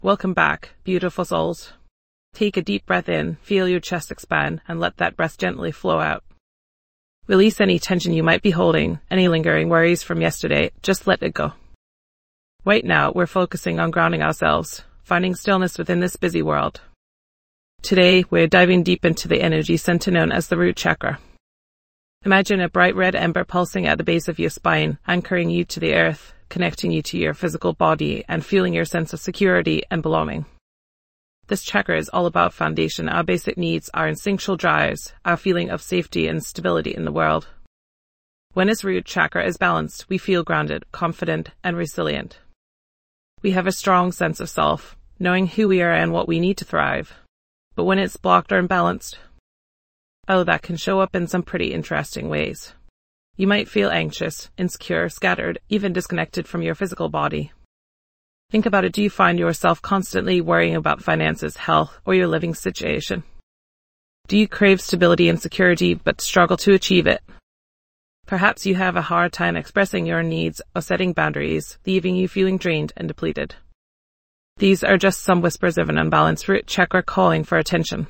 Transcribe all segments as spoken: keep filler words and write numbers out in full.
Welcome back, beautiful souls. Take a deep breath in, feel your chest expand, and let that breath gently flow out. Release any tension you might be holding, any lingering worries from yesterday, just let it go. Right now, we're focusing on grounding ourselves, finding stillness within this busy world. Today, we're diving deep into the energy center known as the root chakra. Imagine a bright red ember pulsing at the base of your spine, anchoring you to the earth, connecting you to your physical body, and fueling your sense of security and belonging. This chakra is all about foundation, our basic needs, our instinctual drives, our feeling of safety and stability in the world. When this root chakra is balanced, we feel grounded, confident, and resilient. We have a strong sense of self, knowing who we are and what we need to thrive. But when it's blocked or imbalanced, oh, that can show up in some pretty interesting ways. You might feel anxious, insecure, scattered, even disconnected from your physical body. Think about it. Do you find yourself constantly worrying about finances, health, or your living situation? Do you crave stability and security but struggle to achieve it? Perhaps you have a hard time expressing your needs or setting boundaries, leaving you feeling drained and depleted. These are just some whispers of an unbalanced root chakra calling for attention.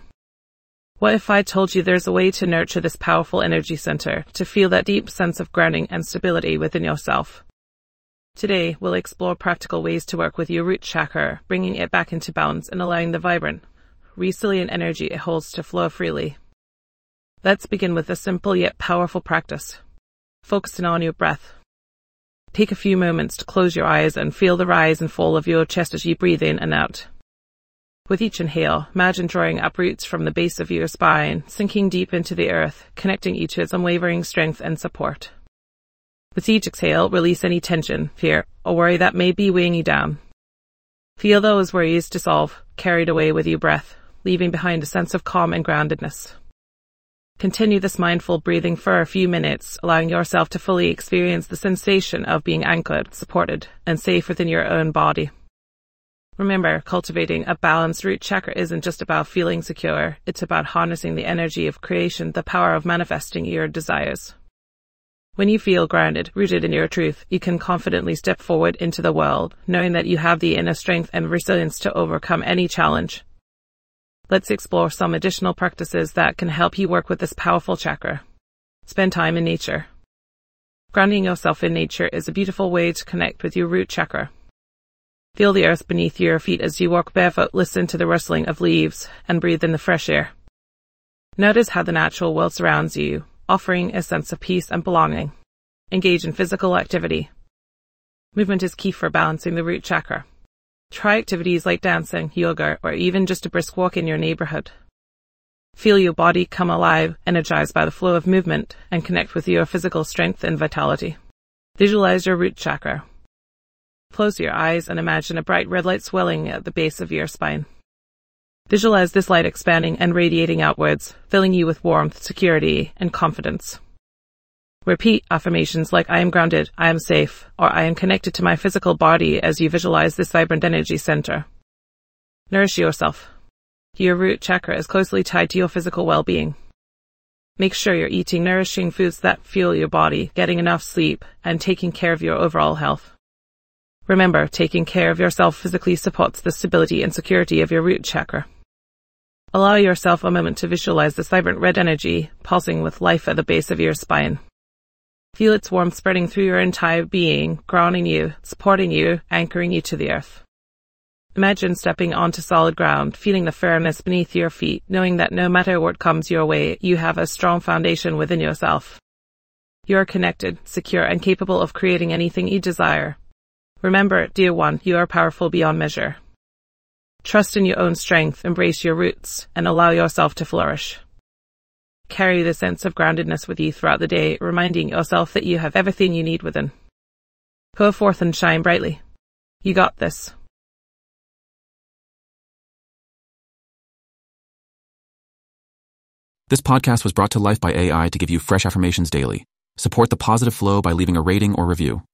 What if I told you there's a way to nurture this powerful energy center, to feel that deep sense of grounding and stability within yourself? Today, we'll explore practical ways to work with your root chakra, bringing it back into balance and allowing the vibrant, resilient energy it holds to flow freely. Let's begin with a simple yet powerful practice. Focusing on your breath. Take a few moments to close your eyes and feel the rise and fall of your chest as you breathe in and out. With each inhale, imagine drawing up roots from the base of your spine, sinking deep into the earth, connecting you to its unwavering strength and support. With each exhale, release any tension, fear, or worry that may be weighing you down. Feel those worries dissolve, carried away with your breath, leaving behind a sense of calm and groundedness. Continue this mindful breathing for a few minutes, allowing yourself to fully experience the sensation of being anchored, supported, and safe within your own body. Remember, cultivating a balanced root chakra isn't just about feeling secure, it's about harnessing the energy of creation, the power of manifesting your desires. When you feel grounded, rooted in your truth, you can confidently step forward into the world, knowing that you have the inner strength and resilience to overcome any challenge. Let's explore some additional practices that can help you work with this powerful chakra. Spend time in nature. Grounding yourself in nature is a beautiful way to connect with your root chakra. Feel the earth beneath your feet as you walk barefoot, listen to the rustling of leaves, and breathe in the fresh air. Notice how the natural world surrounds you, offering a sense of peace and belonging. Engage in physical activity. Movement is key for balancing the root chakra. Try activities like dancing, yoga, or even just a brisk walk in your neighborhood. Feel your body come alive, energized by the flow of movement, and connect with your physical strength and vitality. Visualize your root chakra. Close your eyes and imagine a bright red light swelling at the base of your spine. Visualize this light expanding and radiating outwards, filling you with warmth, security, and confidence. Repeat affirmations like I am grounded, I am safe, or I am connected to my physical body as you visualize this vibrant energy center. Nourish yourself. Your root chakra is closely tied to your physical well-being. Make sure you're eating nourishing foods that fuel your body, getting enough sleep, and taking care of your overall health. Remember, taking care of yourself physically supports the stability and security of your root chakra. Allow yourself a moment to visualize this vibrant red energy pulsing with life at the base of your spine. Feel its warmth spreading through your entire being, grounding you, supporting you, anchoring you to the earth. Imagine stepping onto solid ground, feeling the firmness beneath your feet, knowing that no matter what comes your way, you have a strong foundation within yourself. You are connected, secure, and capable of creating anything you desire. Remember, dear one, you are powerful beyond measure. Trust in your own strength, embrace your roots, and allow yourself to flourish. Carry the sense of groundedness with you throughout the day, reminding yourself that you have everything you need within. Go forth and shine brightly. You got this. This podcast was brought to life by A I to give you fresh affirmations daily. Support the positive flow by leaving a rating or review.